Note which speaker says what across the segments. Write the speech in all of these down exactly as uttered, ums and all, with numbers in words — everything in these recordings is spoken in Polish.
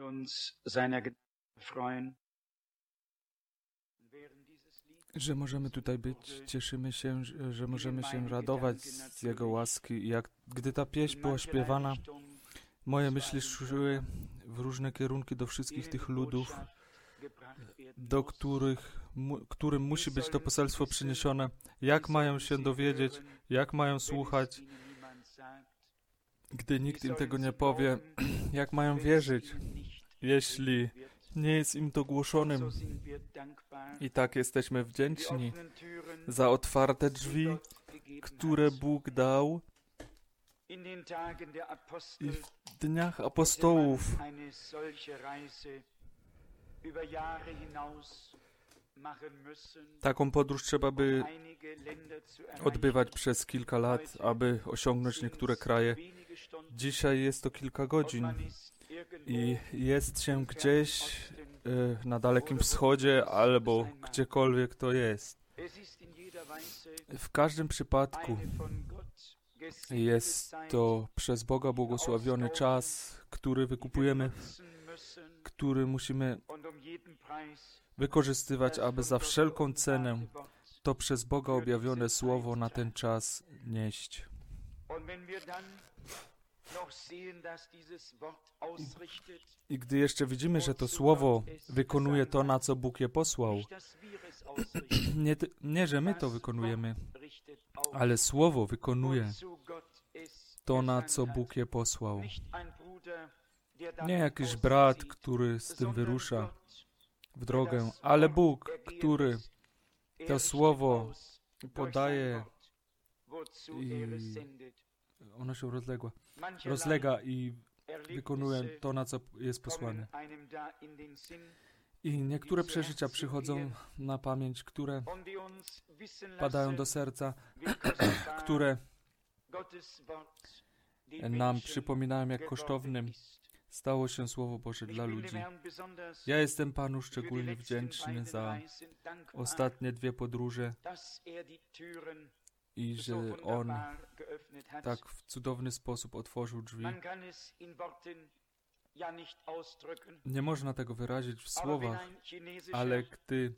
Speaker 1: że możemy tutaj być, cieszymy się, że możemy się radować z Jego łaski. I jak gdy ta pieśń była śpiewana, moje myśli szły w różne kierunki do wszystkich tych ludów, do których, mu, którym musi być to poselstwo przyniesione. Jak mają się dowiedzieć, jak mają słuchać, gdy nikt im tego nie powie, jak mają wierzyć, jeśli nie jest im to głoszonym. I tak jesteśmy wdzięczni za otwarte drzwi, które Bóg dał i w dniach apostołów taką podróż trzeba by odbywać przez kilka lat, aby osiągnąć niektóre kraje. Dzisiaj jest to kilka godzin i jest się gdzieś y, na Dalekim Wschodzie albo gdziekolwiek to jest. W każdym przypadku jest to przez Boga błogosławiony czas, który wykupujemy, który musimy wykorzystywać, aby za wszelką cenę to przez Boga objawione słowo na ten czas nieść. I, I gdy jeszcze widzimy, że to słowo wykonuje to, na co Bóg je posłał, nie, nie że my to wykonujemy, ale słowo wykonuje to, na co Bóg je posłał. Nie jakiś brat, który z tym wyrusza w drogę, ale Bóg, który to słowo podaje i ono się rozległa, rozlega i wykonuje to, na co jest posłane. I niektóre przeżycia przychodzą na pamięć, które padają do serca, które nam przypominają, jak kosztownym stało się Słowo Boże dla ludzi. Ja jestem Panu szczególnie wdzięczny za ostatnie dwie podróże i że On tak w cudowny sposób otworzył drzwi. Nie można tego wyrazić w słowach, ale gdy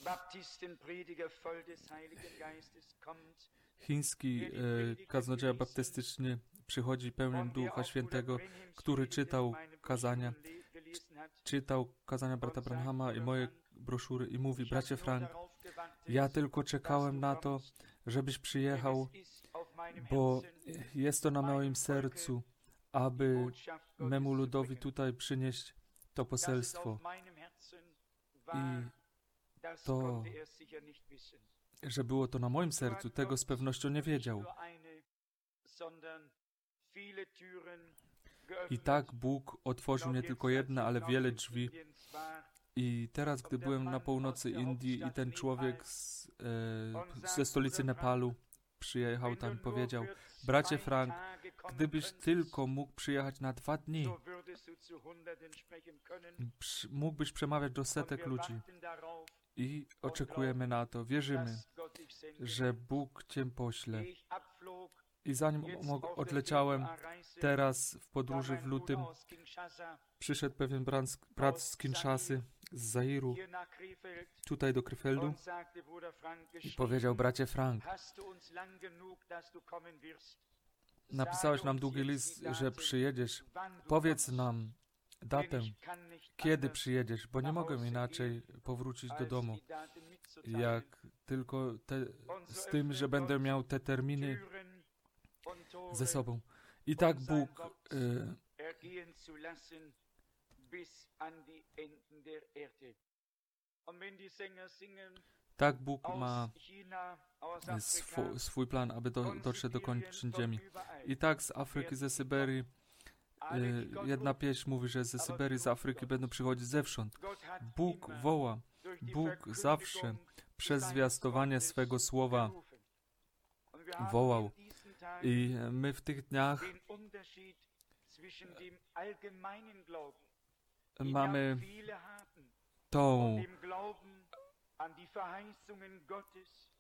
Speaker 1: chiński e, kaznodzieja baptystyczny przychodzi pełen Ducha Świętego, który czytał kazania, czytał kazania brata Branhama i moje broszury i mówi: bracie Frank, ja tylko czekałem na to, żebyś przyjechał, bo jest to na moim sercu, aby memu ludowi tutaj przynieść to poselstwo. I to, że było to na moim sercu, tego z pewnością nie wiedział. I tak Bóg otworzył nie tylko jedne, ale wiele drzwi. I teraz, gdy byłem na północy Indii i ten człowiek z, e, ze stolicy Nepalu przyjechał tam i powiedział: bracie Frank, gdybyś tylko mógł przyjechać na dwa dni, przy, mógłbyś przemawiać do setek ludzi. I oczekujemy na to, wierzymy, że Bóg Cię pośle. I zanim odleciałem teraz w podróży w lutym, przyszedł pewien brat z Kinshasy, z Zairu, tutaj do Krefeldu i powiedział: bracie Frank, napisałeś nam długi list, że przyjedziesz. Powiedz nam datę, kiedy przyjedziesz, bo nie mogę inaczej powrócić do domu, jak tylko te, z tym, że będę miał te terminy ze sobą. I tak Bóg y, tak Bóg ma swój, swój plan, aby do, dotrzeć do kończyn ziemi. I tak z Afryki, ze Syberii, y, jedna pieśń mówi, że ze Syberii, z Afryki będą przychodzić zewsząd. Bóg woła. Bóg zawsze przez zwiastowanie swego słowa wołał. I my w tych dniach mamy tą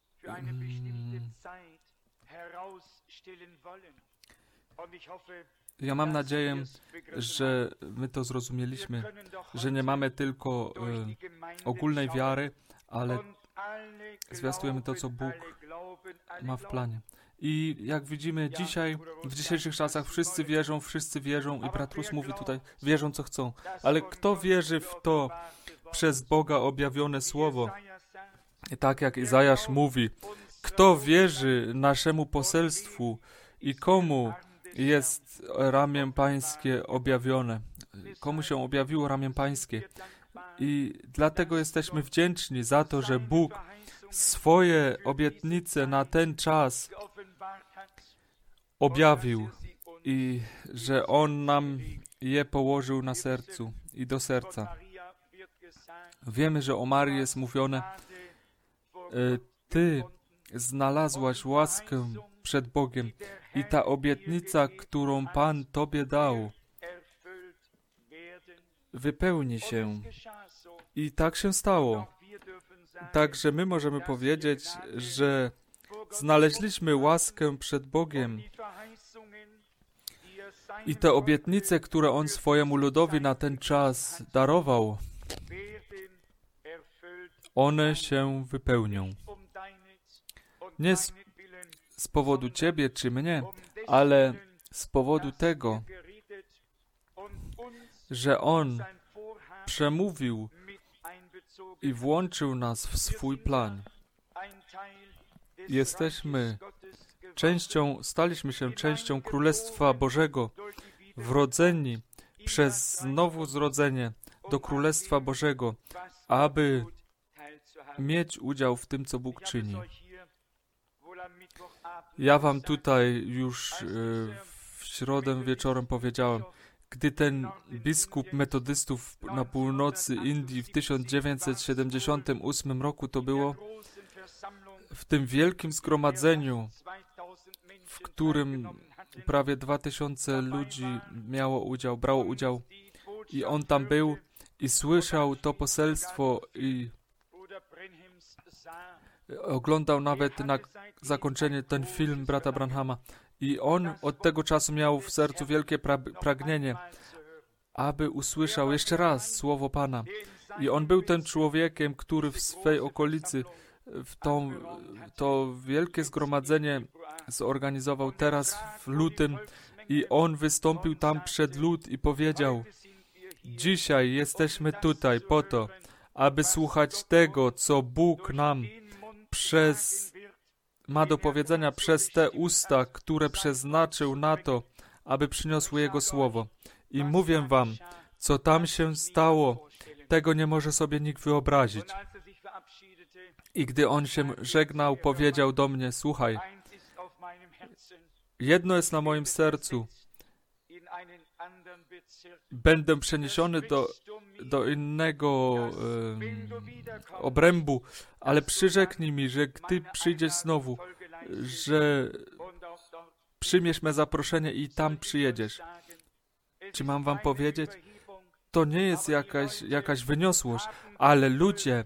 Speaker 1: mm, Ja mam nadzieję, że my to zrozumieliśmy, że nie mamy tylko e, ogólnej wiary, ale zwiastujemy to, co Bóg ma w planie. I jak widzimy dzisiaj, w dzisiejszych czasach wszyscy wierzą, wszyscy wierzą i brat Rus mówi tutaj, wierzą co chcą. Ale kto wierzy w to przez Boga objawione Słowo? I tak jak Izajasz mówi, kto wierzy naszemu poselstwu i komu jest ramię pańskie objawione? Komu się objawiło ramię pańskie? I dlatego jesteśmy wdzięczni za to, że Bóg swoje obietnice na ten czas objawił i że On nam je położył na sercu i do serca. Wiemy, że o Marii jest mówione, Ty znalazłaś łaskę przed Bogiem i ta obietnica, którą Pan Tobie dał, wypełni się. I tak się stało. Także my możemy powiedzieć, że znaleźliśmy łaskę przed Bogiem i te obietnice, które On swojemu ludowi na ten czas darował, one się wypełnią. Nie z, z powodu Ciebie czy mnie, ale z powodu tego, że On przemówił i włączył nas w swój plan. Jesteśmy częścią, staliśmy się częścią Królestwa Bożego, wrodzeni przez znowu zrodzenie do Królestwa Bożego, aby mieć udział w tym, co Bóg czyni. Ja wam tutaj już w środę wieczorem powiedziałem, gdy ten biskup metodystów na północy Indii w tysiąc dziewięćset siedemdziesiątym ósmym roku to było, w tym wielkim zgromadzeniu, w którym prawie dwa tysiące ludzi miało udział, brało udział i on tam był i słyszał to poselstwo i oglądał nawet na zakończenie ten film brata Branhama. I on od tego czasu miał w sercu wielkie pra- pragnienie, aby usłyszał jeszcze raz słowo Pana. I on był tym człowiekiem, który w swej okolicy w tą, to wielkie zgromadzenie zorganizował teraz w lutym i on wystąpił tam przed lud i powiedział: dzisiaj jesteśmy tutaj po to, aby słuchać tego, co Bóg nam przez ma do powiedzenia przez te usta, które przeznaczył na to, aby przyniosły Jego Słowo. I mówię wam, co tam się stało, tego nie może sobie nikt wyobrazić. I gdy on się żegnał, powiedział do mnie: słuchaj, jedno jest na moim sercu. Będę przeniesiony do, do innego um, obrębu, ale przyrzeknij mi, że gdy przyjdziesz znowu, że przyjmiesz me zaproszenie i tam przyjedziesz. Czy mam wam powiedzieć? To nie jest jakaś, jakaś wyniosłość, ale ludzie,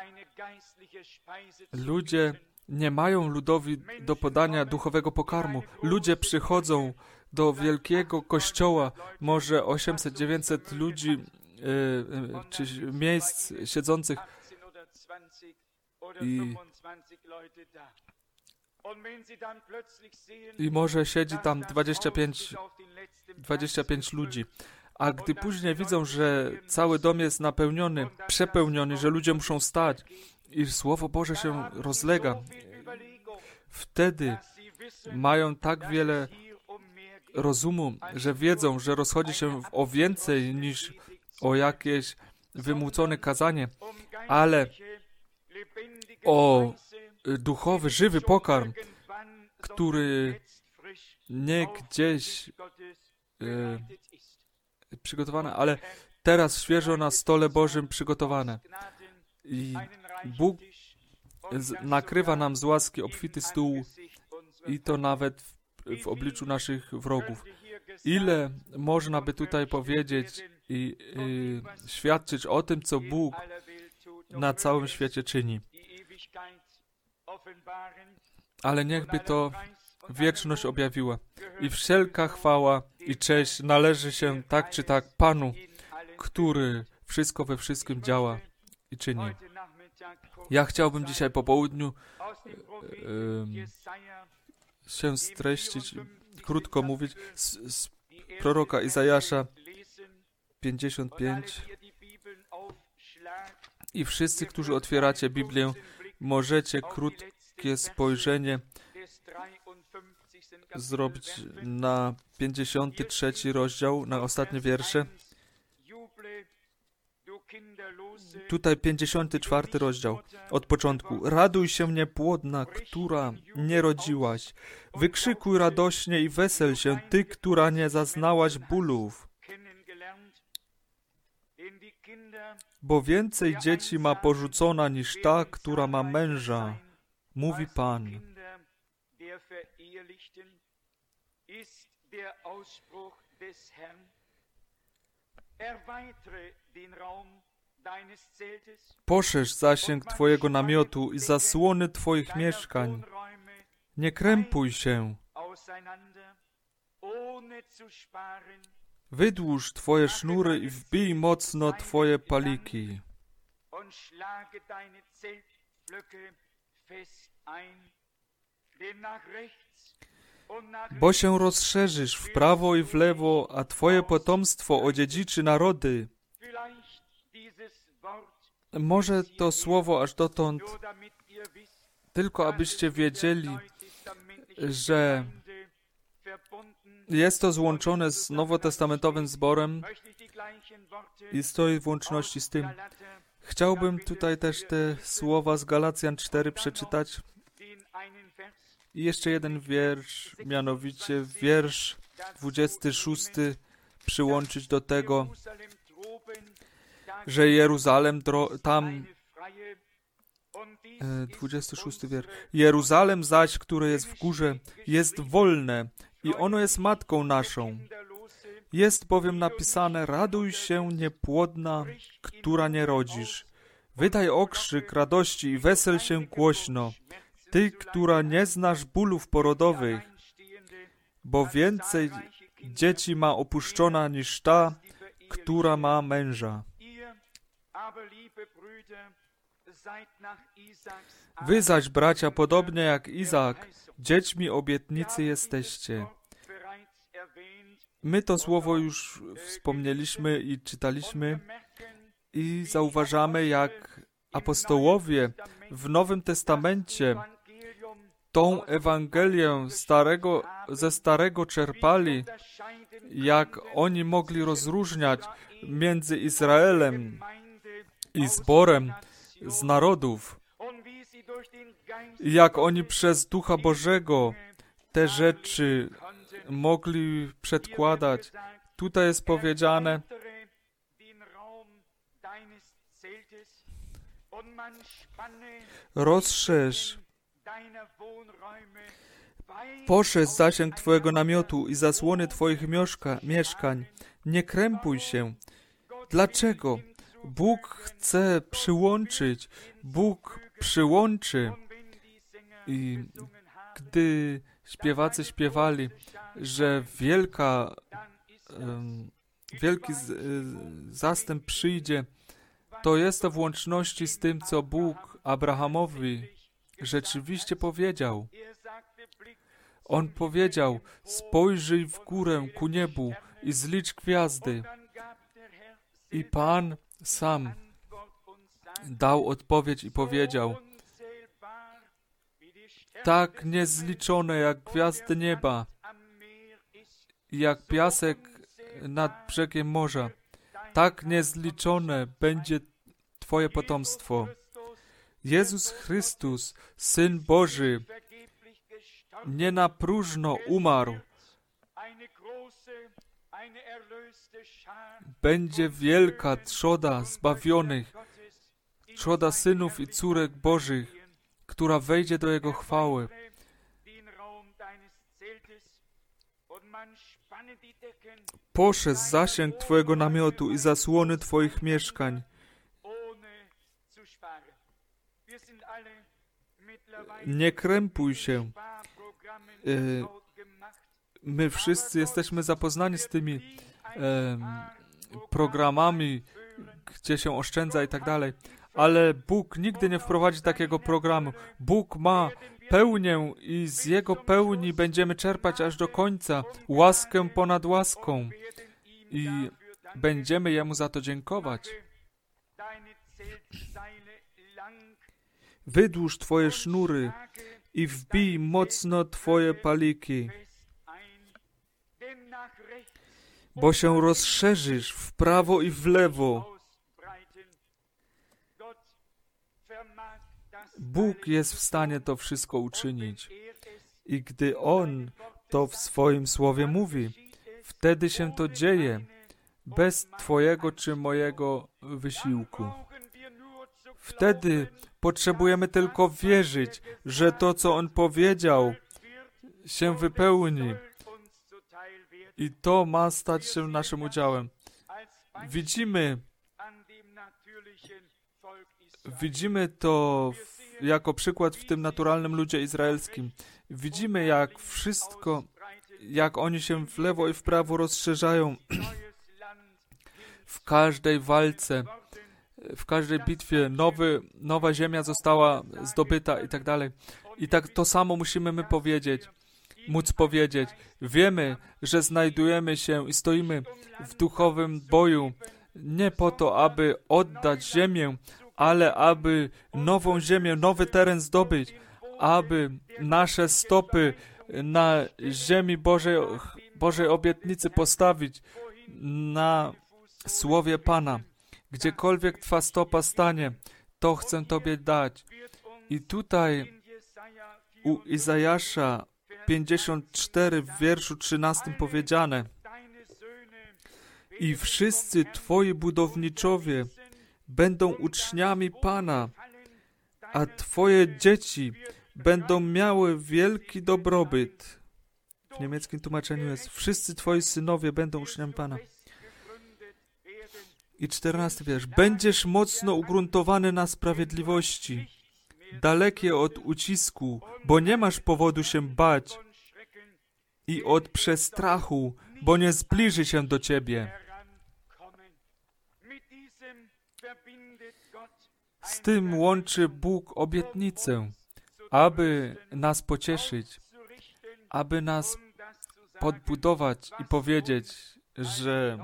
Speaker 1: ludzie nie mają ludowi do podania duchowego pokarmu. Ludzie przychodzą do wielkiego kościoła, może osiemset dziewięćset ludzi, yy, czy miejsc siedzących i, i może siedzi tam dwadzieścia pięć, dwadzieścia pięć ludzi. A gdy później widzą, że cały dom jest napełniony, przepełniony, że ludzie muszą stać i Słowo Boże się rozlega, wtedy mają tak wiele rozumu, że wiedzą, że rozchodzi się o więcej niż o jakieś wymłócone kazanie, ale o duchowy, żywy pokarm, który nie gdzieś e, przygotowany, ale teraz świeżo na stole Bożym przygotowane. I Bóg z, nakrywa nam z łaski obfity stół i to nawet w, w obliczu naszych wrogów. Ile można by tutaj powiedzieć i, i świadczyć o tym, co Bóg na całym świecie czyni. Ale niechby to wieczność objawiła. I wszelka chwała i cześć należy się tak czy tak Panu, który wszystko we wszystkim działa i czyni. Ja chciałbym dzisiaj po południu yy, się streścić, krótko mówić, z, z proroka Izajasza pięćdziesiąt pięć. I wszyscy, którzy otwieracie Biblię, możecie krótkie spojrzenie zrobić na pięćdziesiąty trzeci rozdział, na ostatnie wiersze. Tutaj pięćdziesiąty czwarty rozdział, od początku. Raduj się, niepłodna, która nie rodziłaś. Wykrzykuj radośnie i wesel się, ty, która nie zaznałaś bólów. Bo więcej dzieci ma porzucona niż ta, która ma męża, mówi Pan. Poszerz zasięg Twojego namiotu i zasłony Twoich mieszkań. Nie krępuj się. Wydłuż Twoje sznury i wbij mocno Twoje paliki. Bo się rozszerzysz w prawo i w lewo, a Twoje potomstwo odziedziczy narody. Może to słowo aż dotąd, tylko abyście wiedzieli, że jest to złączone z nowotestamentowym zborem i stoi w łączności z tym. Chciałbym tutaj też te słowa z Galacjan cztery przeczytać. I jeszcze jeden wiersz, mianowicie wiersz dwudziesty szósty przyłączyć do tego, że Jeruzalem dro- tam e, dwudziesty szósty wiersz. Jeruzalem zaś, które jest w górze, jest wolne i ono jest matką naszą. Jest bowiem napisane: raduj się, niepłodna, która nie rodzisz. Wydaj okrzyk radości i wesel się głośno, ty, która nie znasz bólów porodowych, bo więcej dzieci ma opuszczona niż ta, która ma męża. Wy zaś, bracia, podobnie jak Izaak, dziećmi obietnicy jesteście. My to słowo już wspomnieliśmy i czytaliśmy i zauważamy, jak apostołowie w Nowym Testamencie tą Ewangelię starego, ze Starego czerpali, jak oni mogli rozróżniać między Izraelem i zborem z narodów, jak oni przez Ducha Bożego te rzeczy mogli przedkładać. Tutaj jest powiedziane: rozszerz, poszerz zasięg Twojego namiotu i zasłony Twoich mieszka, mieszkań. Nie krępuj się. Dlaczego? Bóg chce przyłączyć. Bóg przyłączy. I gdy śpiewacy śpiewali, że wielka, um, wielki z, y, zastęp przyjdzie, to jest to w łączności z tym, co Bóg Abrahamowi rzeczywiście powiedział. On powiedział: spojrzyj w górę ku niebu i zlicz gwiazdy. I Pan sam dał odpowiedź i powiedział: tak niezliczone jak gwiazdy nieba, jak piasek nad brzegiem morza, tak niezliczone będzie Twoje potomstwo. Jezus Chrystus, Syn Boży, nie na próżno umarł. Będzie wielka trzoda zbawionych, trzoda synów i córek Bożych, która wejdzie do Jego chwały. Poszerz zasięg Twojego namiotu i zasłony Twoich mieszkań. Nie krępuj się. y, my wszyscy jesteśmy zapoznani z tymi y, programami, gdzie się oszczędza i tak dalej. Ale Bóg nigdy nie wprowadzi takiego programu. Bóg ma pełnię i z Jego pełni będziemy czerpać aż do końca. Łaskę ponad łaską. I będziemy Jemu za to dziękować. Wydłuż Twoje sznury i wbij mocno Twoje paliki, bo się rozszerzysz w prawo i w lewo. Bóg jest w stanie to wszystko uczynić. I gdy On to w swoim słowie mówi, wtedy się to dzieje, bez Twojego czy mojego wysiłku. Wtedy potrzebujemy tylko wierzyć, że to, co On powiedział, się wypełni. I to ma stać się naszym udziałem. Widzimy, widzimy to w, jako przykład w tym naturalnym ludzie izraelskim. Widzimy, jak wszystko, jak oni się w lewo i w prawo rozszerzają w każdej walce, w każdej bitwie. Nowy, nowa ziemia została zdobyta i tak dalej. I tak to samo musimy my powiedzieć, móc powiedzieć. Wiemy, że znajdujemy się i stoimy w duchowym boju, nie po to, aby oddać ziemię, ale aby nową ziemię, nowy teren zdobyć, aby nasze stopy na ziemi Bożej, Bożej obietnicy postawić, na słowie Pana. Gdziekolwiek Twa stopa stanie, to chcę Tobie dać. I tutaj u Izajasza pięćdziesiąt cztery w wierszu trzynastym powiedziane: i wszyscy Twoi budowniczowie będą uczniami Pana, a Twoje dzieci będą miały wielki dobrobyt. W niemieckim tłumaczeniu jest: wszyscy Twoi synowie będą uczniami Pana. I czternasty wiersz. Będziesz mocno ugruntowany na sprawiedliwości, dalekie od ucisku, bo nie masz powodu się bać, i od przestrachu, bo nie zbliży się do Ciebie. Z tym łączy Bóg obietnicę, aby nas pocieszyć, aby nas podbudować i powiedzieć, że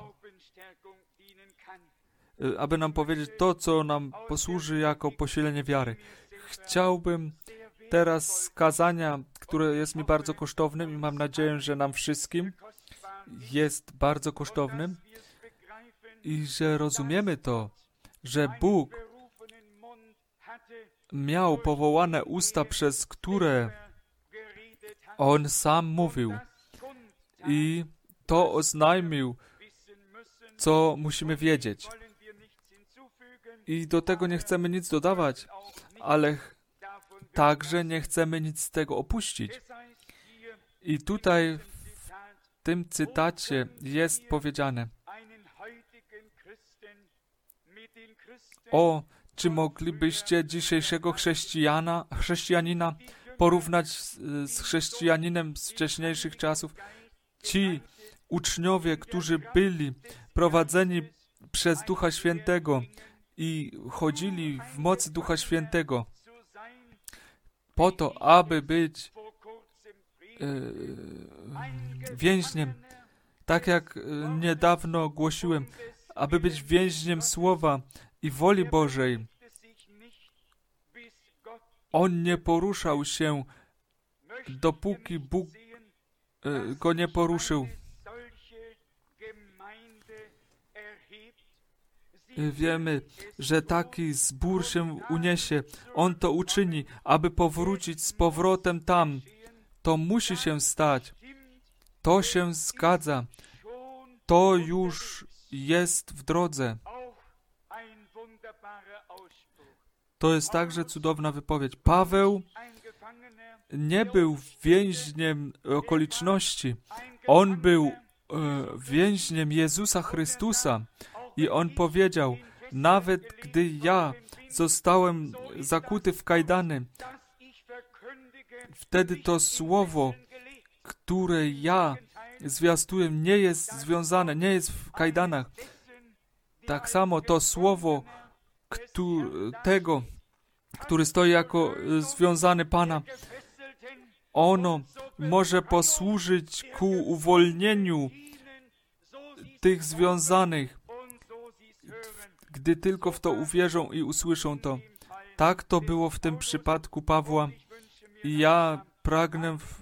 Speaker 1: aby nam powiedzieć to, co nam posłuży jako posilenie wiary. Chciałbym teraz z kazania, które jest mi bardzo kosztownym i mam nadzieję, że nam wszystkim jest bardzo kosztownym i że rozumiemy to, że Bóg miał powołane usta, przez które On sam mówił i to oznajmił, co musimy wiedzieć. I do tego nie chcemy nic dodawać, ale także nie chcemy nic z tego opuścić. I tutaj w tym cytacie jest powiedziane: o, czy moglibyście dzisiejszego chrześcijana, chrześcijanina porównać z, z chrześcijaninem z wcześniejszych czasów? Ci uczniowie, którzy byli prowadzeni przez Ducha Świętego i chodzili w mocy Ducha Świętego po to, aby być yy, więźniem, tak jak niedawno głosiłem, aby być więźniem Słowa i woli Bożej. On nie poruszał się, dopóki Bóg yy, go nie poruszył. Wiemy, że taki zbór się uniesie. On to uczyni, aby powrócić z powrotem tam. To musi się stać. To się zgadza. To już jest w drodze. To jest także cudowna wypowiedź. Paweł nie był więźniem okoliczności. On był e, więźniem Jezusa Chrystusa. I on powiedział: nawet gdy ja zostałem zakuty w kajdany, wtedy to słowo, które ja zwiastuję, nie jest związane, nie jest w kajdanach. Tak samo to słowo któ- tego, który stoi jako związany Pana, ono może posłużyć ku uwolnieniu tych związanych, gdy tylko w to uwierzą i usłyszą to. Tak to było w tym przypadku Pawła i ja pragnę w,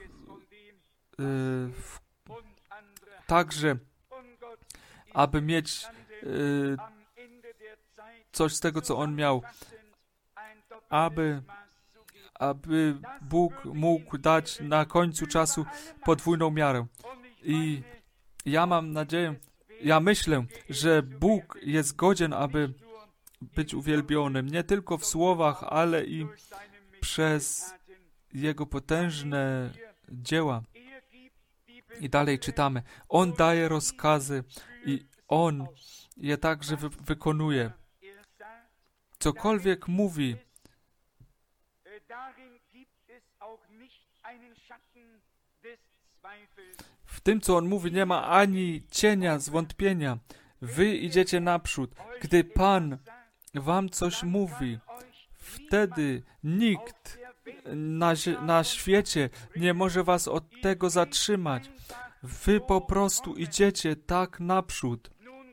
Speaker 1: w, także, aby mieć y, coś z tego, co on miał, aby, aby Bóg mógł dać na końcu czasu podwójną miarę. I ja mam nadzieję, ja myślę, że Bóg jest godzien, aby być uwielbionym, nie tylko w słowach, ale i przez Jego potężne dzieła. I dalej czytamy. On daje rozkazy i On je także wy- wykonuje. Cokolwiek mówi, w tym, co On mówi, nie ma ani cienia zwątpienia. Wy idziecie naprzód. Gdy Pan wam coś mówi, wtedy nikt na, na świecie nie może was od tego zatrzymać. Wy po prostu idziecie tak naprzód.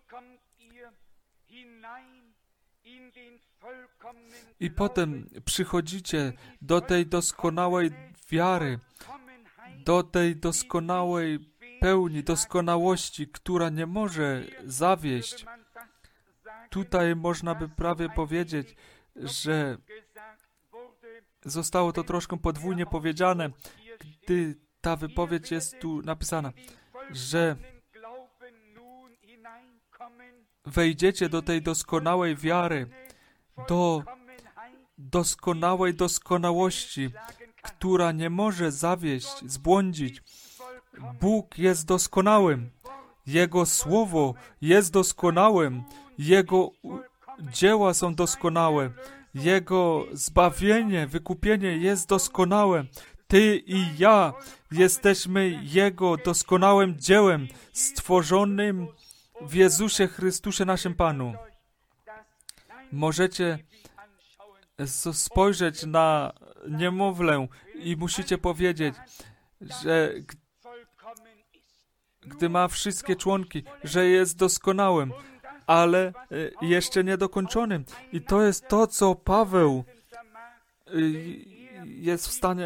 Speaker 1: I potem przychodzicie do tej doskonałej wiary, do tej doskonałej pełni, doskonałości, która nie może zawieść. Tutaj można by prawie powiedzieć, że zostało to troszkę podwójnie powiedziane, gdy ta wypowiedź jest tu napisana, że wejdziecie do tej doskonałej wiary, do doskonałej doskonałości, która nie może zawieść, zbłądzić. Bóg jest doskonałym. Jego słowo jest doskonałym. Jego dzieła są doskonałe. Jego zbawienie, wykupienie jest doskonałe. Ty i ja jesteśmy Jego doskonałym dziełem, stworzonym w Jezusie Chrystusie, naszym Panu. Możecie spojrzeć na niemowlę i musicie powiedzieć, że gdy ma wszystkie członki, że jest doskonałym, ale jeszcze niedokończonym. I to jest to, co Paweł jest w stanie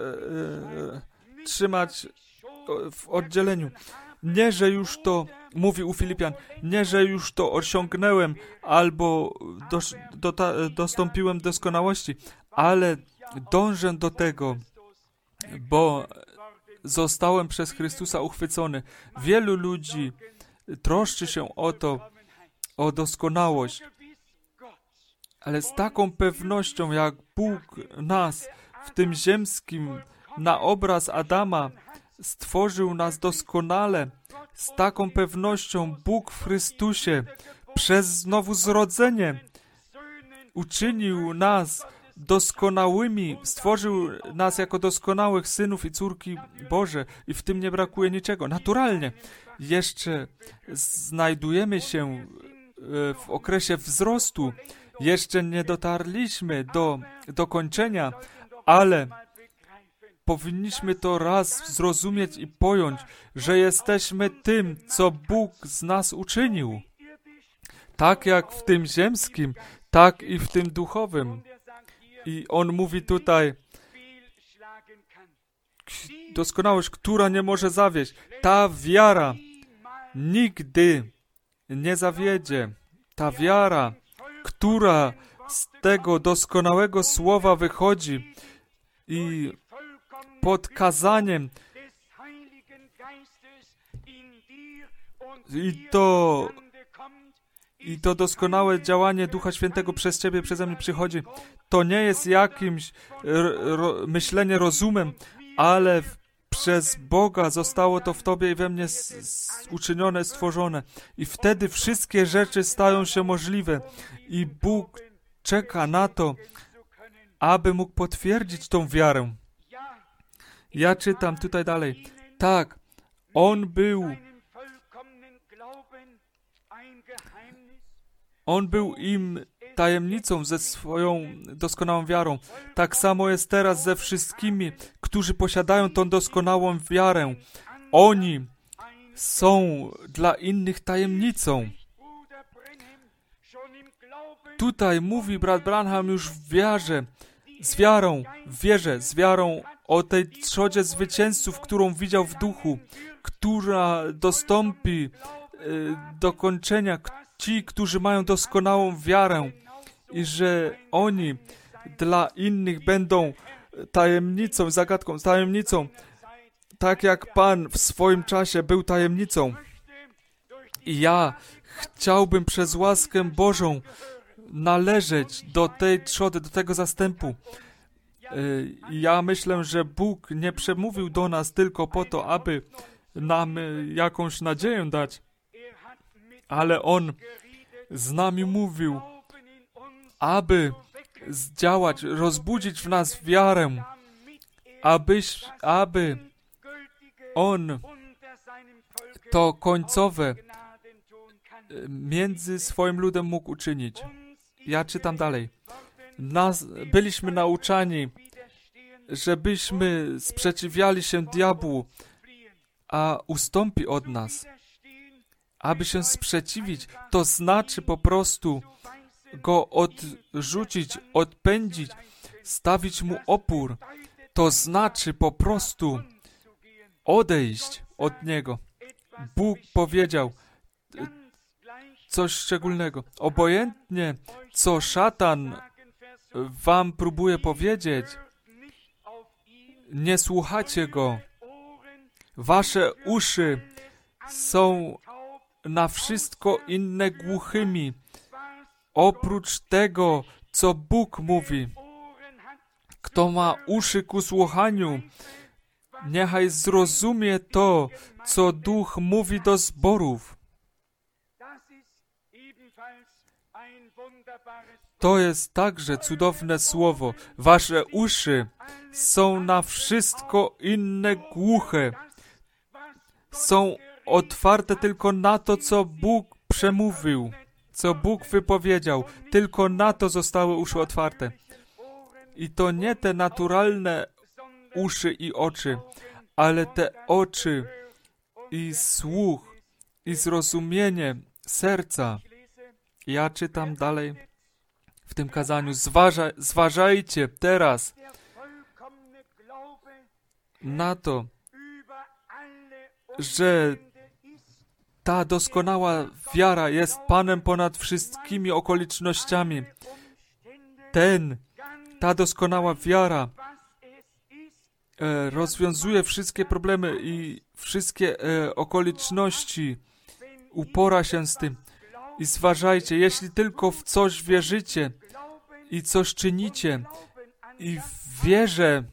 Speaker 1: trzymać w oddzieleniu. Nie, że już to, mówi u Filipian, nie, że już to osiągnąłem albo dos, do, dostąpiłem doskonałości, ale dążę do tego, bo zostałem przez Chrystusa uchwycony. Wielu ludzi troszczy się o to, o doskonałość, ale z taką pewnością, jak Bóg nas w tym ziemskim na obraz Adama stworzył nas doskonale, z taką pewnością Bóg w Chrystusie przez znowu-zrodzenie uczynił nas doskonałymi, stworzył nas jako doskonałych synów i córki Boże i w tym nie brakuje niczego. Naturalnie jeszcze znajdujemy się w okresie wzrostu, jeszcze nie dotarliśmy do dokończenia, ale powinniśmy to raz zrozumieć i pojąć, że jesteśmy tym, co Bóg z nas uczynił. Tak jak w tym ziemskim, tak i w tym duchowym. I on mówi tutaj, doskonałość, która nie może zawieść. Ta wiara nigdy nie zawiedzie. Ta wiara, która z tego doskonałego słowa wychodzi i pod kazaniem i to i to doskonałe działanie Ducha Świętego przez Ciebie, przeze mnie przychodzi. To nie jest jakimś ro, myślenie rozumem, ale w, przez Boga zostało to w Tobie i we mnie s, s, uczynione, stworzone. I wtedy wszystkie rzeczy stają się możliwe. I Bóg czeka na to, aby mógł potwierdzić tą wiarę. Ja czytam tutaj dalej. Tak, on był, on był im tajemnicą ze swoją doskonałą wiarą. Tak samo jest teraz ze wszystkimi, którzy posiadają tą doskonałą wiarę. Oni są dla innych tajemnicą. Tutaj mówi brat Branham już w wiarze, z wiarą, w wierze, z wiarą o tej trzodzie zwycięzców, którą widział w duchu, która dostąpi y, dokończenia ci, którzy mają doskonałą wiarę i że oni dla innych będą tajemnicą, zagadką, tajemnicą, tak jak Pan w swoim czasie był tajemnicą. I ja chciałbym przez łaskę Bożą należeć do tej trzody, do tego zastępu. Ja myślę, że Bóg nie przemówił do nas tylko po to, aby nam jakąś nadzieję dać, ale On z nami mówił, aby zdziałać, rozbudzić w nas wiarę, abyś, aby On to końcowe między swoim ludem mógł uczynić. Ja czytam dalej. Nas, byliśmy nauczani, żebyśmy sprzeciwiali się diabłu, a ustąpi od nas. Aby się sprzeciwić, to znaczy po prostu go odrzucić, odpędzić, stawić mu opór. To znaczy po prostu odejść od niego. Bóg powiedział coś szczególnego. Obojętnie, co szatan wam próbuje powiedzieć, nie słuchacie go. Wasze uszy są na wszystko inne głuchymi, oprócz tego, co Bóg mówi. Kto ma uszy ku słuchaniu, niechaj zrozumie to, co Duch mówi do zborów. To jest także cudowne słowo. Wasze uszy są na wszystko inne głuche. Są otwarte tylko na to, co Bóg przemówił, co Bóg wypowiedział. Tylko na to zostały uszy otwarte. I to nie te naturalne uszy i oczy, ale te oczy i słuch i zrozumienie serca. Ja czytam dalej w tym kazaniu. Zważa, zważajcie teraz na to, że ta doskonała wiara jest Panem ponad wszystkimi okolicznościami. Ten, ta doskonała wiara e, rozwiązuje wszystkie problemy i wszystkie e, okoliczności. Upora się z tym. I zważajcie, jeśli tylko w coś wierzycie i coś czynicie i w wierze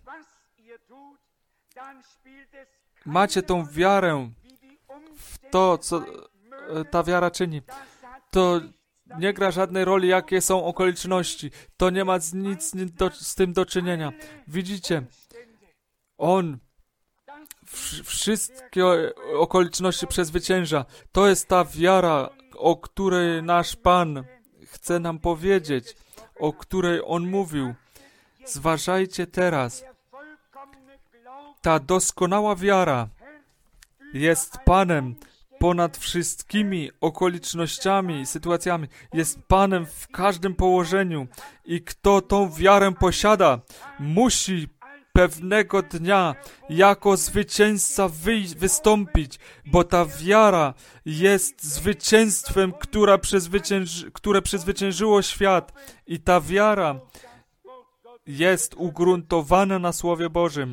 Speaker 1: macie tą wiarę w to, co ta wiara czyni, to nie gra żadnej roli, jakie są okoliczności. To nie ma nic do, z tym do czynienia. Widzicie, On w, wszystkie okoliczności przezwycięża. To jest ta wiara, o której nasz Pan chce nam powiedzieć, o której On mówił. Zważajcie teraz. Ta doskonała wiara jest Panem ponad wszystkimi okolicznościami, sytuacjami. Jest Panem w każdym położeniu. I kto tą wiarę posiada, musi pewnego dnia jako zwycięzca wyjść, wystąpić, bo ta wiara jest zwycięstwem, która przezwycięży, które przezwyciężyło świat. I ta wiara jest ugruntowana na Słowie Bożym.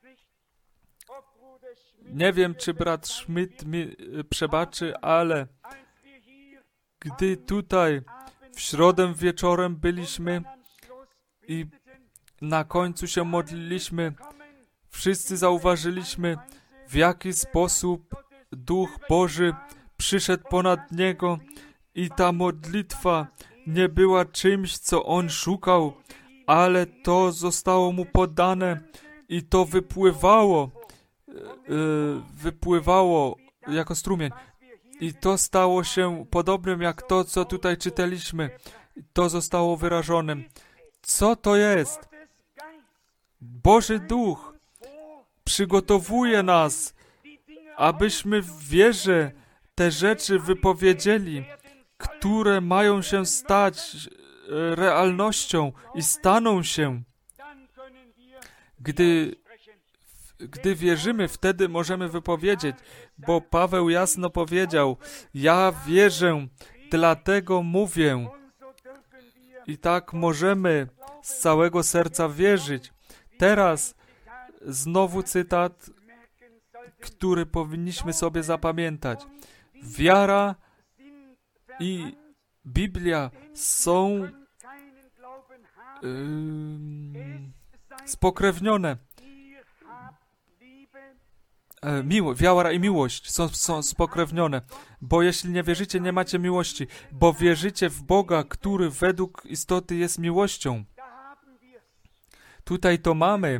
Speaker 1: Nie wiem, czy brat Schmidt mi przebaczy, ale gdy tutaj w środę wieczorem byliśmy i na końcu się modliliśmy, wszyscy zauważyliśmy, w jaki sposób Duch Boży przyszedł ponad niego i ta modlitwa nie była czymś, co on szukał, ale to zostało mu podane i to wypływało, wypływało jako strumień. I to stało się podobnym jak to, co tutaj czytaliśmy. To zostało wyrażone. Co to jest? Boży Duch przygotowuje nas, abyśmy w wierze te rzeczy wypowiedzieli, które mają się stać realnością i staną się. Gdy, gdy wierzymy, wtedy możemy wypowiedzieć, bo Paweł jasno powiedział, ja wierzę, dlatego mówię. I tak możemy z całego serca wierzyć. Teraz znowu cytat, który powinniśmy sobie zapamiętać. Wiara i Biblia są yy, spokrewnione. E, miło, wiara i miłość są, są spokrewnione, bo jeśli nie wierzycie, nie macie miłości, bo wierzycie w Boga, który według istoty jest miłością. Tutaj to mamy.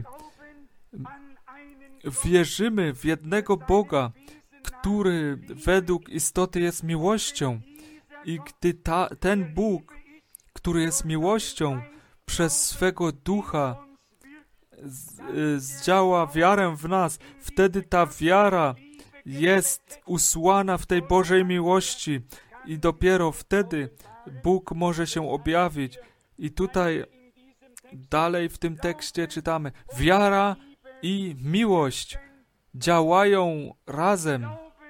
Speaker 1: Wierzymy w jednego Boga, który według istoty jest miłością. I gdy ta, ten Bóg, który jest miłością, przez swego Ducha z, zdziała wiarę w nas, wtedy ta wiara jest usłana w tej Bożej miłości i dopiero wtedy Bóg może się objawić. I tutaj dalej w tym tekście czytamy, wiara i miłość działają razem.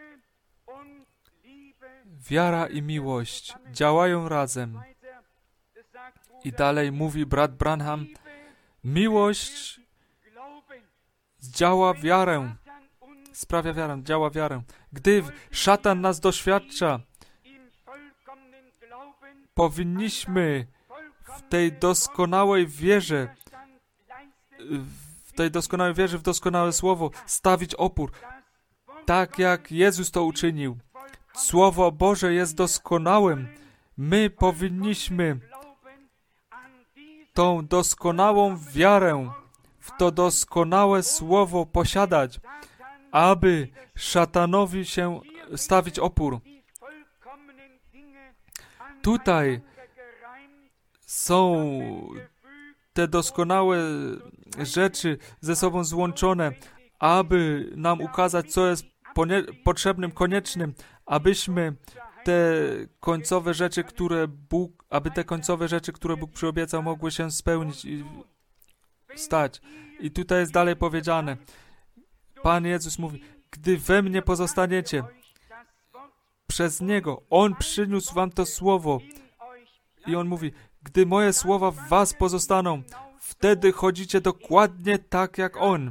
Speaker 1: Wiara i miłość działają razem. I dalej mówi brat Branham, miłość działa wiarę, sprawia wiarę, działa wiarę. Gdy szatan nas doświadcza, powinniśmy w tej doskonałej wierze, w tej doskonałej wierze w doskonałe słowo stawić opór, tak jak Jezus to uczynił. Słowo Boże jest doskonałym. My powinniśmy tą doskonałą wiarę w to doskonałe słowo posiadać, aby szatanowi się stawić opór. Tutaj są te doskonałe rzeczy ze sobą złączone, aby nam ukazać, co jest potrzebnym, koniecznym, abyśmy te końcowe rzeczy, które Bóg, aby te końcowe rzeczy, które Bóg przyobiecał, mogły się spełnić i stać. I tutaj jest dalej powiedziane, Pan Jezus mówi, gdy we mnie pozostaniecie, przez Niego, On przyniósł wam to słowo. I On mówi, gdy moje słowa w was pozostaną, wtedy chodzicie dokładnie tak jak On.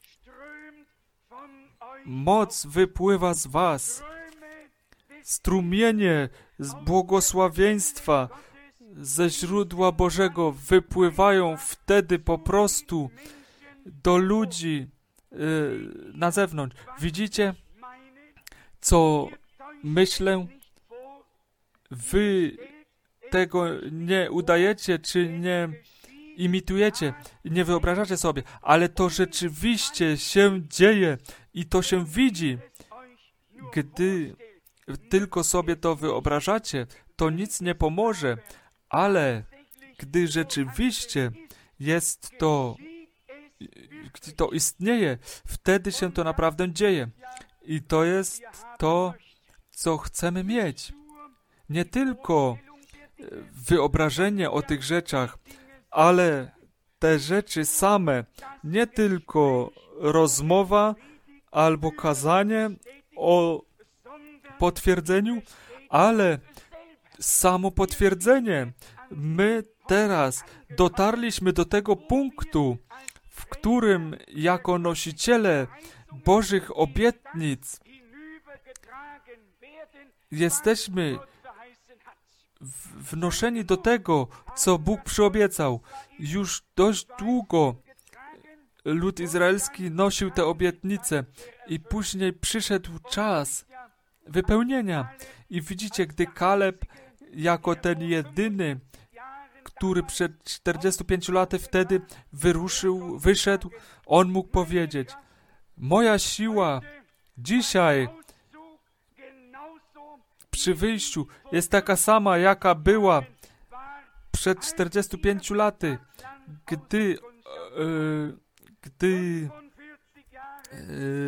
Speaker 1: Moc wypływa z was. Strumienie z błogosławieństwa ze źródła Bożego wypływają wtedy po prostu do ludzi yy, na zewnątrz. Widzicie, co myślę? Wy tego nie udajecie, czy nie imitujecie, nie wyobrażacie sobie, ale to rzeczywiście się dzieje i to się widzi. Gdy tylko sobie to wyobrażacie, to nic nie pomoże, ale gdy rzeczywiście jest to, gdy to istnieje, wtedy się to naprawdę dzieje. I to jest to, co chcemy mieć. Nie tylko wyobrażenie o tych rzeczach, ale te rzeczy same, nie tylko rozmowa albo kazanie o potwierdzeniu, ale samo potwierdzenie. My teraz dotarliśmy do tego punktu, w którym jako nosiciele Bożych obietnic jesteśmy wnoszeni do tego, co Bóg przyobiecał. Już dość długo lud izraelski nosił te obietnice i później przyszedł czas wypełnienia. I widzicie, gdy Kaleb jako ten jedyny, który przed czterdziestu pięciu laty wtedy wyruszył, wyszedł, on mógł powiedzieć, moja siła dzisiaj przy wyjściu jest taka sama, jaka była przed czterdziestu pięciu laty, gdy, e, gdy e,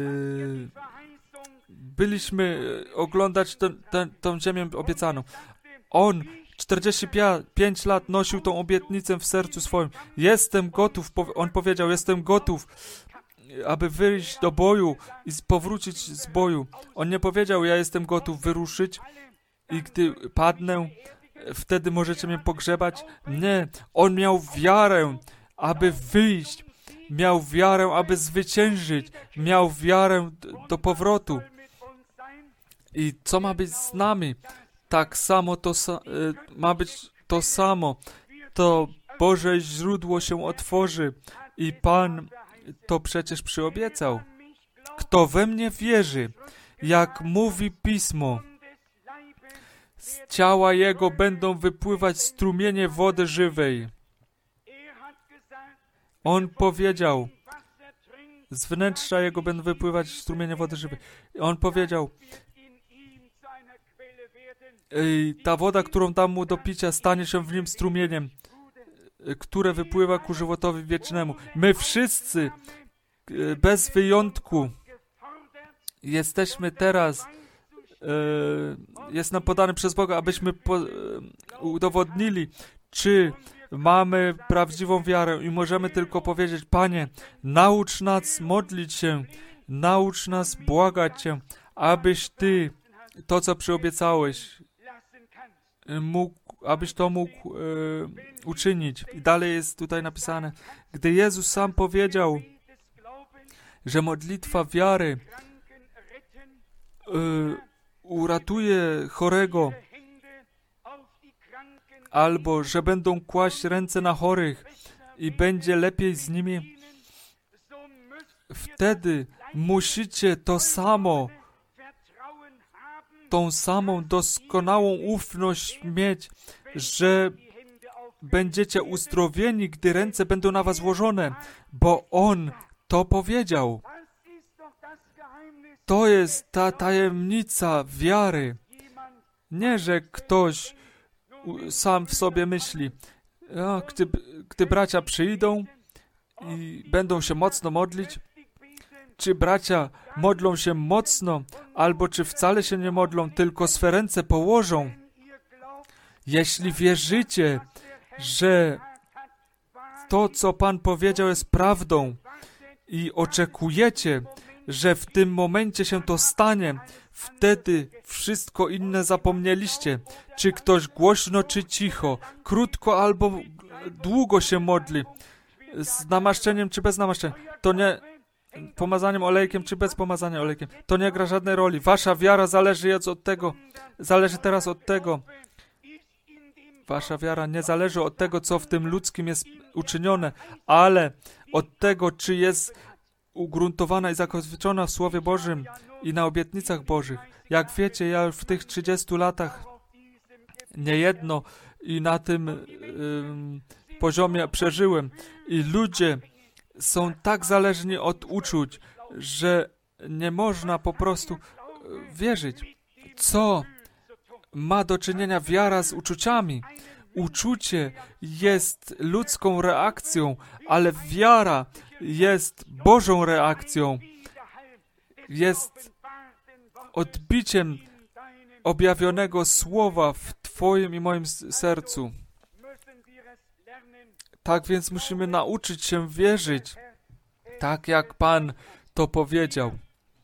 Speaker 1: byliśmy oglądać ten, ten, tą ziemię obiecaną. On czterdzieści pięć lat nosił tą obietnicę w sercu swoim. Jestem gotów, on powiedział, jestem gotów, aby wyjść do boju i powrócić z boju. On nie powiedział, ja jestem gotów wyruszyć i gdy padnę, wtedy możecie mnie pogrzebać. Nie, on miał wiarę, aby wyjść. Miał wiarę, aby zwyciężyć. Miał wiarę do powrotu. I co ma być z nami? Tak samo to ma być to samo. To Boże źródło się otworzy i Pan to przecież przyobiecał. Kto we mnie wierzy, jak mówi Pismo, z ciała jego będą wypływać strumienie wody żywej. On powiedział, z wnętrza jego będą wypływać strumienie wody żywej. On powiedział, ta woda, którą dam mu do picia, stanie się w nim strumieniem, które wypływa ku żywotowi wiecznemu. My wszyscy, bez wyjątku, jesteśmy teraz, jest nam podane przez Boga, abyśmy po, udowodnili, czy mamy prawdziwą wiarę i możemy tylko powiedzieć, Panie, naucz nas modlić się, naucz nas błagać Cię, abyś Ty to, co przyobiecałeś, mógł, abyś to mógł e, uczynić. I dalej jest tutaj napisane, gdy Jezus sam powiedział, że modlitwa wiary e, uratuje chorego, albo że będą kłaść ręce na chorych i będzie lepiej z nimi, wtedy musicie to samo, tą samą doskonałą ufność mieć, że będziecie uzdrowieni, gdy ręce będą na was włożone, bo On to powiedział. To jest ta tajemnica wiary. Nie, że ktoś sam w sobie myśli, a, gdy, gdy bracia przyjdą i będą się mocno modlić, czy bracia modlą się mocno, albo czy wcale się nie modlą, tylko swe ręce położą. Jeśli wierzycie, że to, co Pan powiedział, jest prawdą i oczekujecie, że w tym momencie się to stanie, wtedy wszystko inne zapomnieliście. Czy ktoś głośno, czy cicho, krótko albo długo się modli, z namaszczeniem, czy bez namaszczenia. To nie pomazaniem olejkiem, czy bez pomazania olejkiem. To nie gra żadnej roli. Wasza wiara zależy od tego, zależy teraz od tego. Wasza wiara nie zależy od tego, co w tym ludzkim jest uczynione, ale od tego, czy jest ugruntowana i zakotwiczona w Słowie Bożym i na obietnicach Bożych. Jak wiecie, ja już w tych trzydziestu latach niejedno i na tym ym, poziomie przeżyłem. I ludzie są tak zależni od uczuć, że nie można po prostu wierzyć. Co ma do czynienia wiara z uczuciami? Uczucie jest ludzką reakcją, ale wiara jest Bożą reakcją. Jest odbiciem objawionego słowa w Twoim i moim sercu. Tak więc musimy nauczyć się wierzyć, tak jak Pan to powiedział.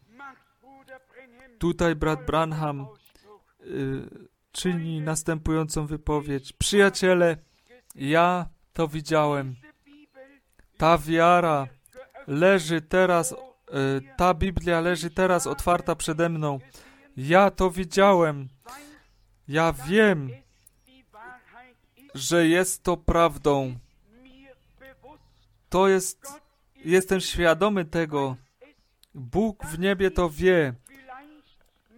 Speaker 1: Tutaj brat Branham y, czyni następującą wypowiedź. Przyjaciele, ja to widziałem. Ta wiara leży teraz, y, ta Biblia leży teraz otwarta przede mną. Ja to widziałem. Ja wiem, że jest to prawdą. To jest, jestem świadomy tego. Bóg w niebie to wie,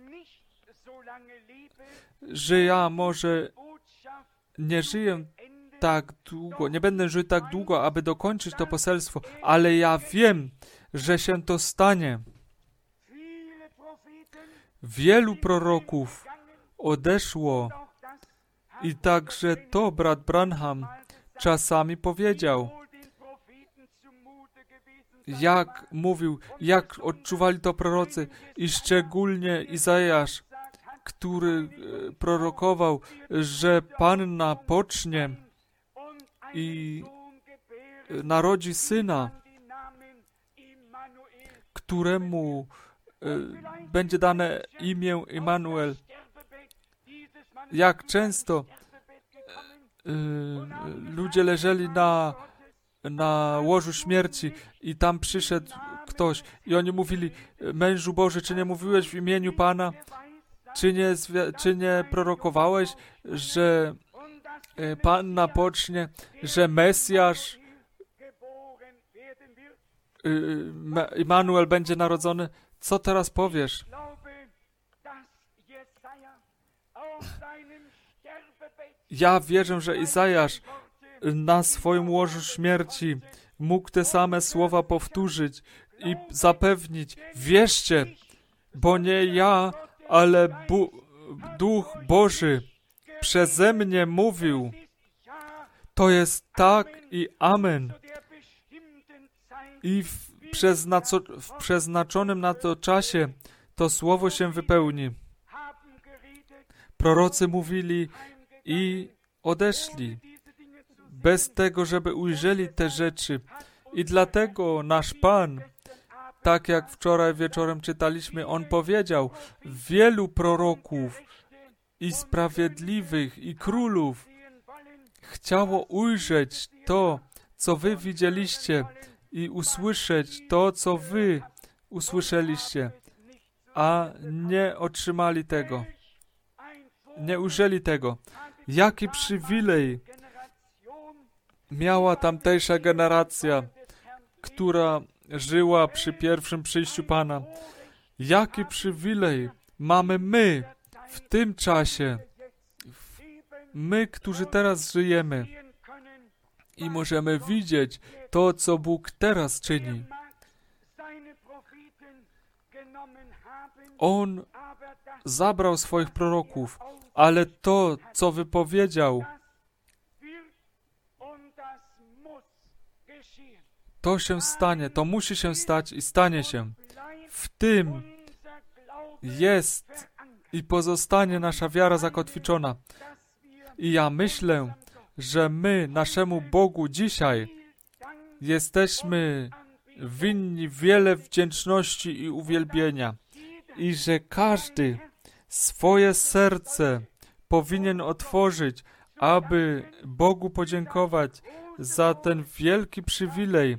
Speaker 1: że ja może nie żyję tak długo, nie będę żył tak długo, aby dokończyć to poselstwo, ale ja wiem, że się to stanie. Wielu proroków odeszło i także to brat Branham czasami powiedział, jak mówił, jak odczuwali to prorocy i szczególnie Izajasz, który prorokował, że Panna pocznie i narodzi syna, któremu będzie dane imię Immanuel. Jak często ludzie leżeli na, na łożu śmierci i tam przyszedł ktoś i oni mówili, mężu Boży, czy nie mówiłeś w imieniu Pana? Czy nie, czy nie prorokowałeś, że Panna pocznie, że Mesjasz Immanuel będzie narodzony? Co teraz powiesz? Ja wierzę, że Izajasz na swoim łożu śmierci mógł te same słowa powtórzyć i zapewnić, wierzcie, bo nie ja, ale Bu- Duch Boży przeze mnie mówił. To jest tak i amen. I w, przeznaco- w przeznaczonym na to czasie to słowo się wypełni. Prorocy mówili i odeszli, bez tego, żeby ujrzeli te rzeczy. I dlatego nasz Pan, tak jak wczoraj wieczorem czytaliśmy, On powiedział, wielu proroków i sprawiedliwych i królów chciało ujrzeć to, co wy widzieliście i usłyszeć to, co wy usłyszeliście, a nie otrzymali tego. Nie ujrzeli tego. Jaki przywilej miała tamtejsza generacja, która żyła przy pierwszym przyjściu Pana. Jaki przywilej mamy my w tym czasie, my, którzy teraz żyjemy i możemy widzieć to, co Bóg teraz czyni. On zabrał swoich proroków, ale to, co wypowiedział, to się stanie, to musi się stać i stanie się. W tym jest i pozostanie nasza wiara zakotwiczona. I ja myślę, że my naszemu Bogu dzisiaj jesteśmy winni wiele wdzięczności i uwielbienia i że każdy swoje serce powinien otworzyć, aby Bogu podziękować za ten wielki przywilej,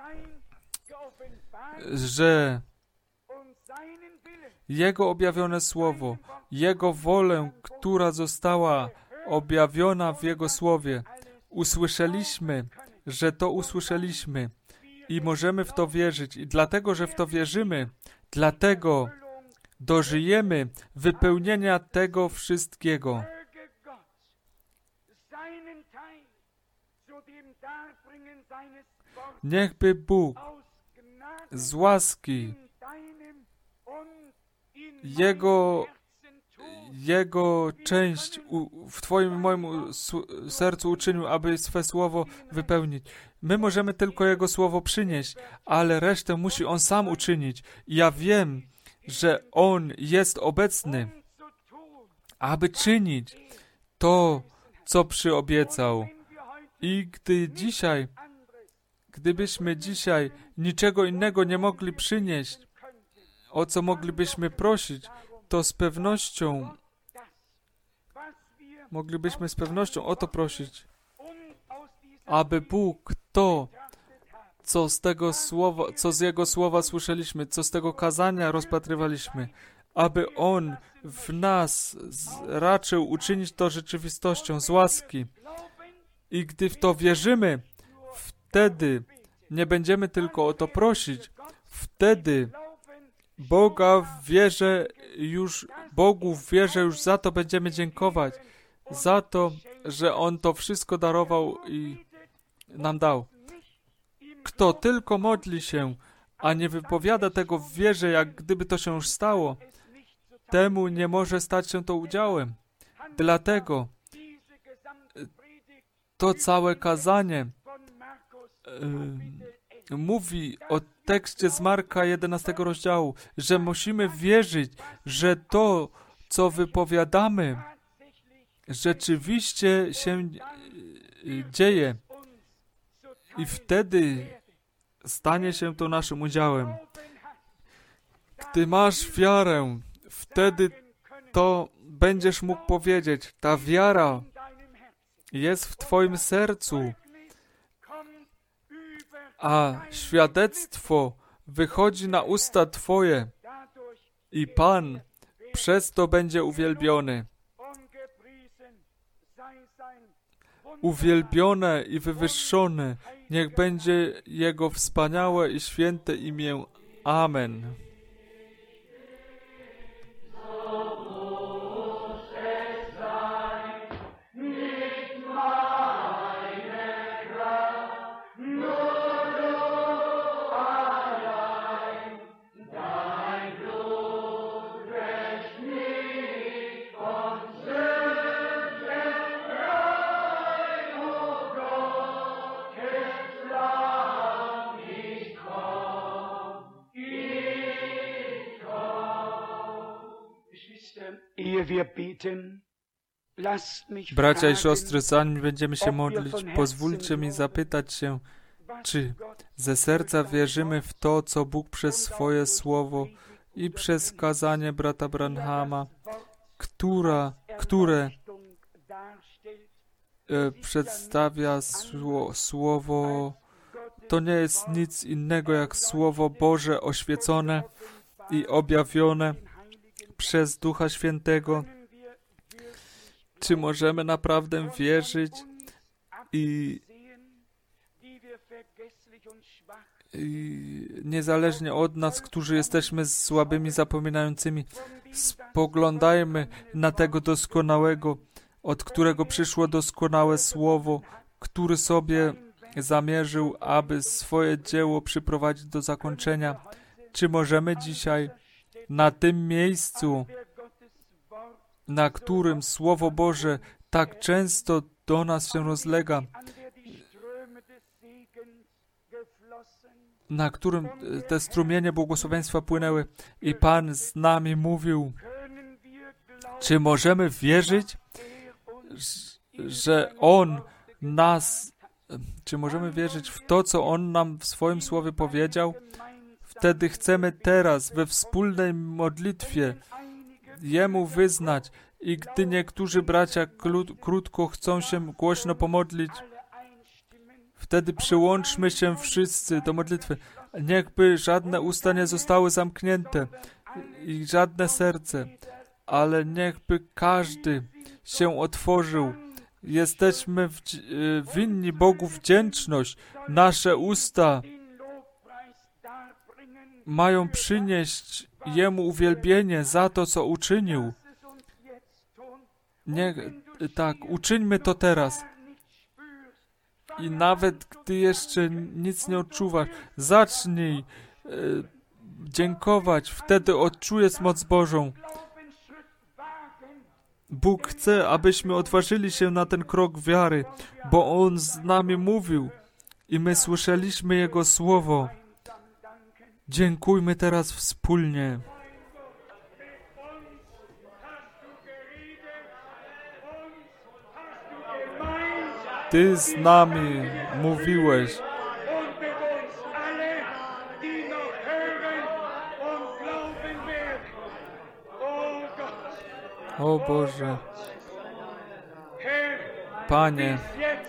Speaker 1: że Jego objawione Słowo, Jego wolę, która została objawiona w Jego Słowie, usłyszeliśmy, że to usłyszeliśmy i możemy w to wierzyć. I dlatego, że w to wierzymy, dlatego dożyjemy wypełnienia tego wszystkiego. Niechby Bóg z łaski Jego, Jego część u, w Twoim i moim sercu uczynił, aby swe słowo wypełnić. My możemy tylko Jego słowo przynieść, ale resztę musi On sam uczynić. I ja wiem, że On jest obecny, aby czynić to, co przyobiecał. I gdy dzisiaj, gdybyśmy dzisiaj niczego innego nie mogli przynieść, o co moglibyśmy prosić, to z pewnością moglibyśmy z pewnością o to prosić, aby Bóg to, co z tego słowa, co z Jego słowa słyszeliśmy, co z tego kazania rozpatrywaliśmy, aby On w nas z, raczył uczynić to rzeczywistością z łaski. I gdy w to wierzymy, wtedy nie będziemy tylko o to prosić, wtedy Boga w wierze już, Bogu w wierze już za to będziemy dziękować, za to, że On to wszystko darował i nam dał. Kto tylko modli się, a nie wypowiada tego w wierze, jak gdyby to się już stało, temu nie może stać się to udziałem. Dlatego to całe kazanie yy, mówi o tekście z Marka jedenastego rozdziału, że musimy wierzyć, że to, co wypowiadamy, rzeczywiście się yy, dzieje. I wtedy stanie się to naszym udziałem. Gdy masz wiarę, wtedy to będziesz mógł powiedzieć, ta wiara jest w Twoim sercu, a świadectwo wychodzi na usta Twoje i Pan przez to będzie uwielbiony. Uwielbione i wywyższone niech będzie Jego wspaniałe i święte imię. Amen. Bracia i siostry, zanim będziemy się modlić, pozwólcie mi zapytać się, czy ze serca wierzymy w to, co Bóg przez swoje słowo i przez kazanie brata Branhama, która, które e, przedstawia sło, słowo, to nie jest nic innego jak Słowo Boże oświecone i objawione przez Ducha Świętego. Czy możemy naprawdę wierzyć i, i niezależnie od nas, którzy jesteśmy słabymi, zapominającymi, spoglądajmy na tego doskonałego, od którego przyszło doskonałe Słowo, który sobie zamierzył, aby swoje dzieło przyprowadzić do zakończenia. Czy możemy dzisiaj na tym miejscu, na którym Słowo Boże tak często do nas się rozlega, na którym te strumienie błogosławieństwa płynęły i Pan z nami mówił, czy możemy wierzyć, że On nas, czy możemy wierzyć w to, co On nam w swoim Słowie powiedział? Wtedy chcemy teraz we wspólnej modlitwie Jemu wyznać i gdy niektórzy bracia krótko chcą się głośno pomodlić, wtedy przyłączmy się wszyscy do modlitwy. Niechby żadne usta nie zostały zamknięte i żadne serce, ale niechby każdy się otworzył. Jesteśmy winni Bogu wdzięczność. Nasze usta mają przynieść Jemu uwielbienie za to, co uczynił. Nie, tak, uczyńmy to teraz. I nawet gdy jeszcze nic nie odczuwasz, zacznij e, dziękować, wtedy odczujesz moc Bożą. Bóg chce, abyśmy odważyli się na ten krok wiary, bo On z nami mówił i my słyszeliśmy Jego słowo. Dziękujmy teraz wspólnie. Ty z nami mówiłeś. O Boże, Panie,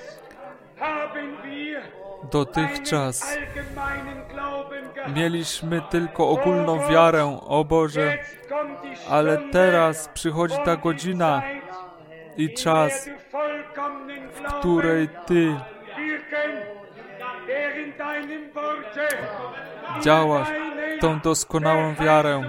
Speaker 1: dotychczas mieliśmy tylko ogólną wiarę, o Boże, ale teraz przychodzi ta godzina i czas, w której Ty działasz tą doskonałą wiarę,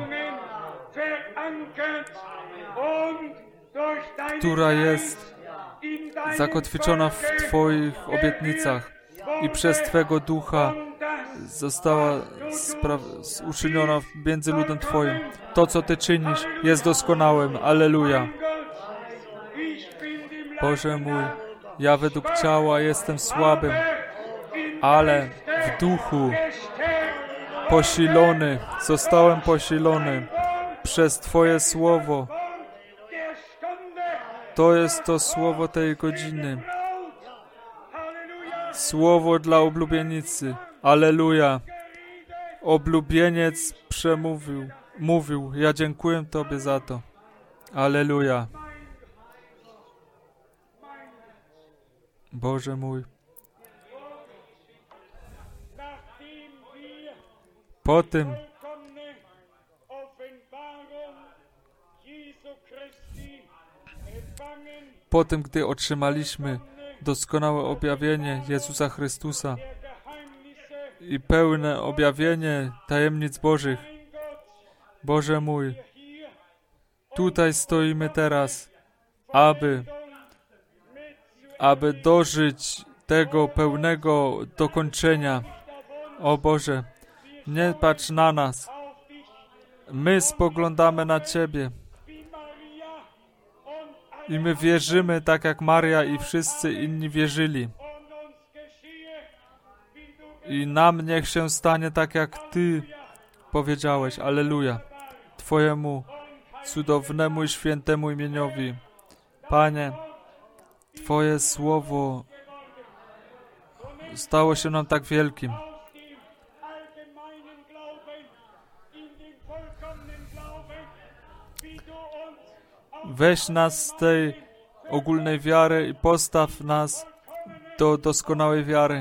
Speaker 1: która jest zakotwiczona w Twoich obietnicach i przez Twego Ducha została spra- uczyniona między ludem Twoim. To, co Ty czynisz, jest doskonałym. Alleluja. Boże mój, ja według ciała jestem słabym, ale w duchu posilony, zostałem posilony przez Twoje słowo. To jest to słowo tej godziny. Słowo dla oblubienicy. Alleluja. Oblubieniec przemówił, mówił. Ja dziękuję Tobie za to. Alleluja. Boże mój. Po tym, po tym, gdy otrzymaliśmy doskonałe objawienie Jezusa Chrystusa i pełne objawienie tajemnic Bożych, Boże mój, tutaj stoimy teraz, aby, aby dożyć tego pełnego dokończenia. O Boże, nie patrz na nas. My spoglądamy na Ciebie. I my wierzymy tak jak Maria i wszyscy inni wierzyli. I nam niech się stanie tak jak Ty powiedziałeś. Alleluja. Twojemu cudownemu i świętemu imieniowi. Panie, Twoje słowo stało się nam tak wielkim. Weź nas z tej ogólnej wiary i postaw nas do doskonałej wiary.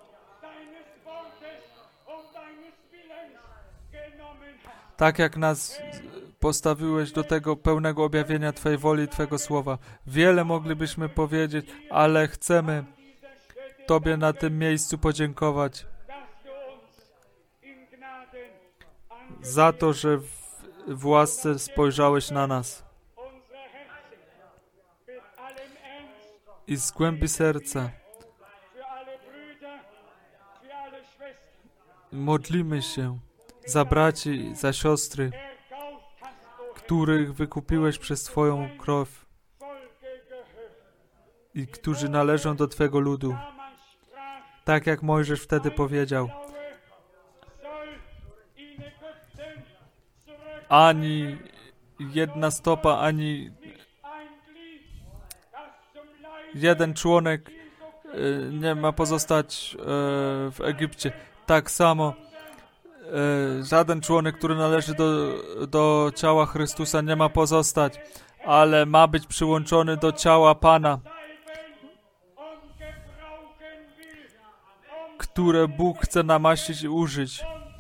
Speaker 1: Tak jak nas postawiłeś do tego pełnego objawienia Twojej woli i Twojego słowa. Wiele moglibyśmy powiedzieć, ale chcemy Tobie na tym miejscu podziękować za to, że w, w łasce spojrzałeś na nas. I z głębi serca modlimy się za braci, za siostry, których wykupiłeś przez Twoją krew i którzy należą do Twego ludu. Tak jak Mojżesz wtedy powiedział. Ani jedna stopa, ani jeden członek nie ma pozostać w Egipcie. Tak samo żaden członek, który należy do, do ciała Chrystusa, nie ma pozostać, ale ma być przyłączony do ciała Pana, które Bóg chce namaścić i użyć.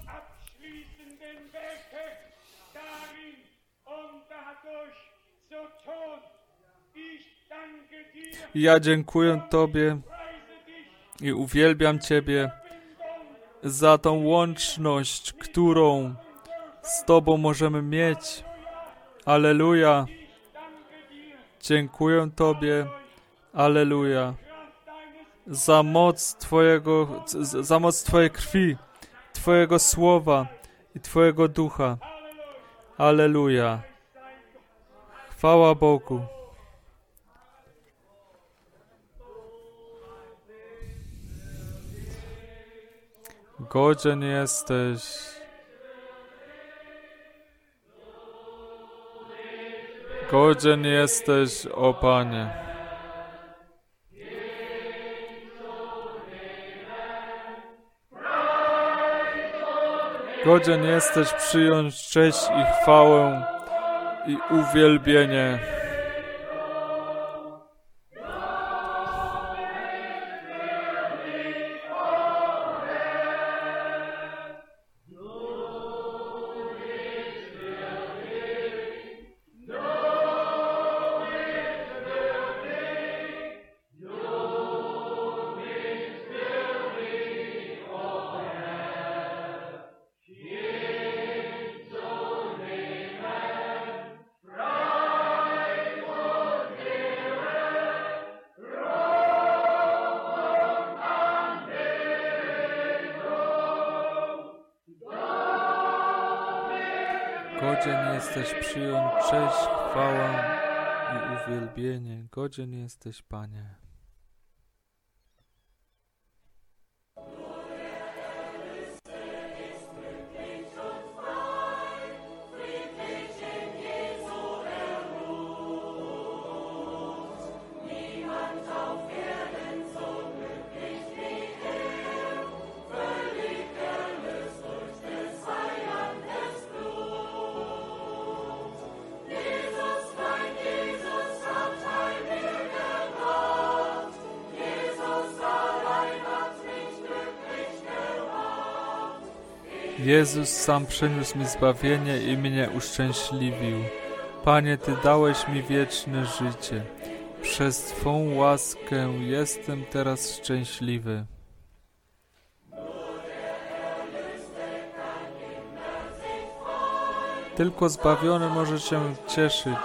Speaker 1: Ja dziękuję Tobie i uwielbiam Ciebie za tą łączność, którą z Tobą możemy mieć. Alleluja. Dziękuję Tobie. Alleluja. Za moc Twojego, za moc Twojej krwi, Twojego słowa i Twojego ducha. Alleluja. Chwała Bogu. Godzien jesteś. Godzien jesteś, o Panie. Godzien jesteś przyjąć cześć i chwałę i uwielbienie. Godzien jesteś przyjąć cześć, chwała i uwielbienie. Godzien jesteś, Panie. Jezus sam przyniósł mi zbawienie i mnie uszczęśliwił. Panie, Ty dałeś mi wieczne życie. Przez Twą łaskę jestem teraz szczęśliwy. Tylko zbawiony może się cieszyć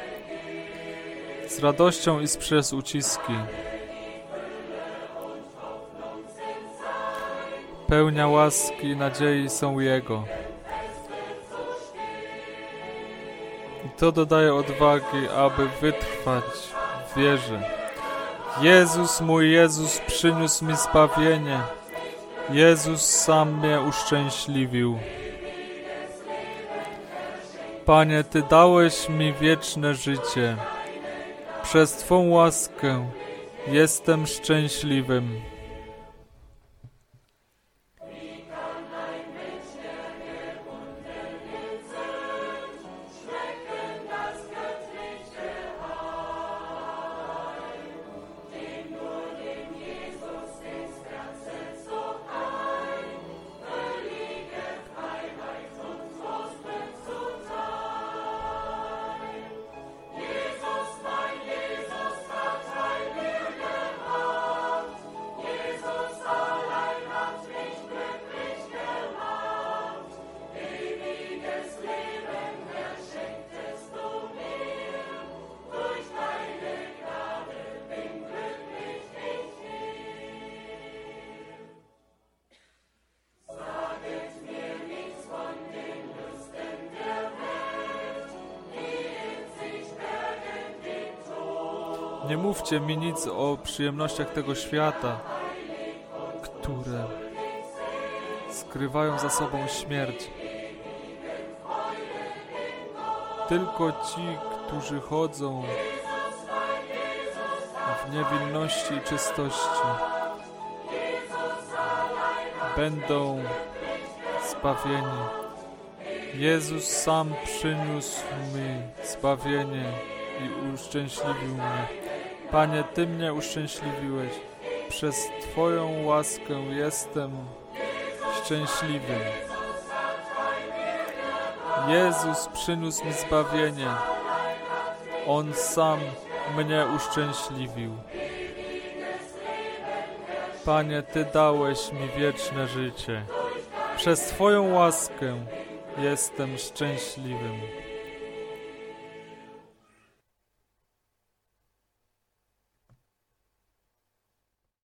Speaker 1: z radością i przez uciski. Pełnia łaski i nadziei są Jego. I to dodaje odwagi, aby wytrwać w wierze. Jezus, mój Jezus, przyniósł mi zbawienie. Jezus sam mnie uszczęśliwił. Panie, Ty dałeś mi wieczne życie. Przez Twą łaskę jestem szczęśliwym. Nie mówcie mi nic o przyjemnościach tego świata, które skrywają za sobą śmierć. Tylko ci, którzy chodzą w niewinności i czystości, będą zbawieni. Jezus sam przyniósł mi zbawienie i uszczęśliwił mnie. Panie, Ty mnie uszczęśliwiłeś. Przez Twoją łaskę jestem szczęśliwy. Jezus przyniósł mi zbawienie. On sam mnie uszczęśliwił. Panie, Ty dałeś mi wieczne życie. Przez Twoją łaskę jestem szczęśliwym.